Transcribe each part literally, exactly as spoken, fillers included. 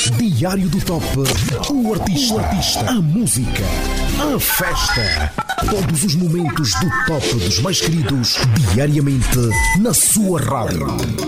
Diário do Top. O artista, o artista, a música, a festa. Todos os momentos do top dos mais queridos, diariamente na sua rádio.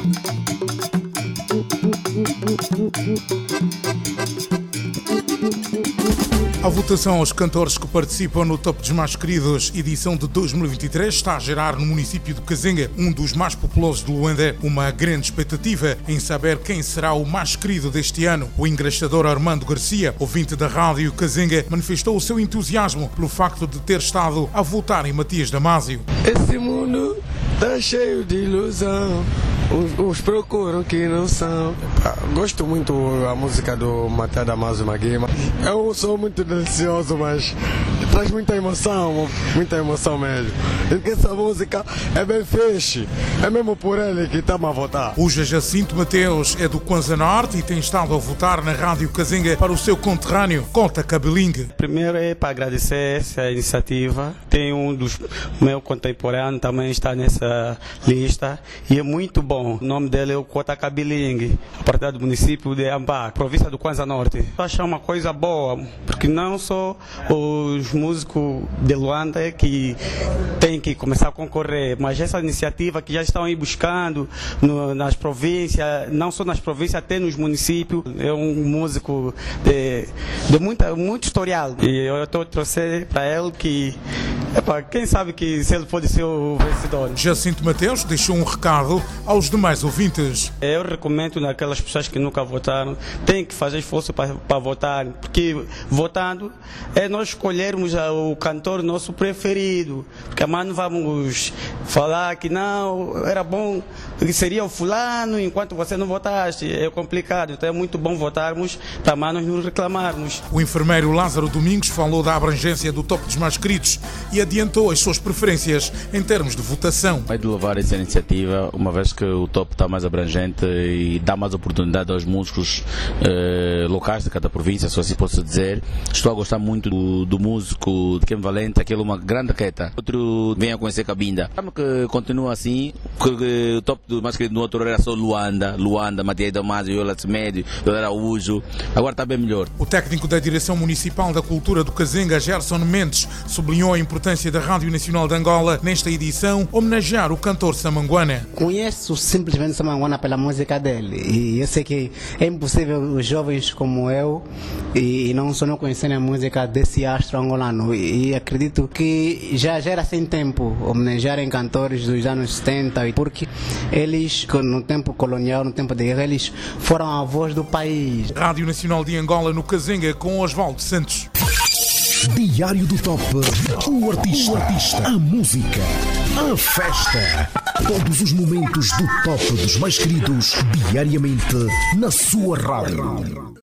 A votação aos cantores que participam no Top dos Mais Queridos, edição de dois mil e vinte e três, está a gerar no município de Cazenga, um dos mais populosos de Luanda, uma grande expectativa em saber quem será o mais querido deste ano. O engraxador Armando Garcia, ouvinte da rádio Cazenga, manifestou o seu entusiasmo pelo facto de ter estado a votar em Matias Damasio. Esse mundo tá cheio de ilusão, os, os procuram que não são. Gosto muito da música do Matias Damasio Maguima. Eu sou muito delicioso, mas traz muita emoção, muita emoção mesmo. E essa música é bem fixe, é mesmo por ele que estamos a votar. O Jacinto Mateus é do Kwanza Norte e tem estado a votar na rádio Cazenga para o seu conterrâneo, Cota Cabelingue. Primeiro é para agradecer essa iniciativa. Tem um dos meus contemporâneos também está nessa lista e é muito bom. O nome dele é o Cota Cabelingue, a partir do município de Ambac, província do Kwanza Norte. Eu acho uma coisa boa, porque não só os músicos de Luanda que têm que começar a concorrer, mas essa iniciativa que já estão aí buscando no, nas províncias, não só nas províncias, até nos municípios. É um músico de, de muita, muito historial e eu estou a torcer para ele que, epa, quem sabe que se ele pode ser o vencedor. Jacinto Mateus deixou um recado aos demais ouvintes. Eu recomendo naquelas pessoas que nunca votaram, têm que fazer esforço para, para votar, porque votando é nós escolhermos o cantor nosso preferido, porque amanhã não vamos falar que não, era bom, que seria o fulano enquanto você não votaste, é complicado, então é muito bom votarmos para amanhã nós não reclamarmos. O enfermeiro Lázaro Domingos falou da abrangência do Top dos Mais Queridos e adiantou as suas preferências em termos de votação. Vai de levar essa iniciativa, uma vez que o Top está mais abrangente e dá mais oportunidade aos músicos eh, locais de cada província, se assim posso dizer. Estou a gostar muito do, do músico de Quem Valente, aquele uma grande queta. Outro vem a conhecer Cabinda. Sabe que continua assim, que, que o Top do Mais Querido no outro era só Luanda, Luanda, Matias Damasio, Yola Médio, Yola Araújo. Agora está bem melhor. O técnico da Direção Municipal da Cultura do Cazenga, Gerson Mendes, sublinhou a importância da Rádio Nacional de Angola nesta edição, homenagear o cantor Samanguana. Conheço simplesmente Samanguana pela música dele e eu sei que é impossível os jovens como eu e não só não conhecerem a música desse astro angolano e acredito que já, já era sem tempo homenagearem cantores dos anos setenta, porque eles no tempo colonial, no tempo de guerra, eles foram a voz do país. Rádio Nacional de Angola no Cazenga com Osvaldo Santos. Diário do Top. O artista, o artista, a música, a festa. Todos os momentos do top dos mais queridos, diariamente na sua rádio.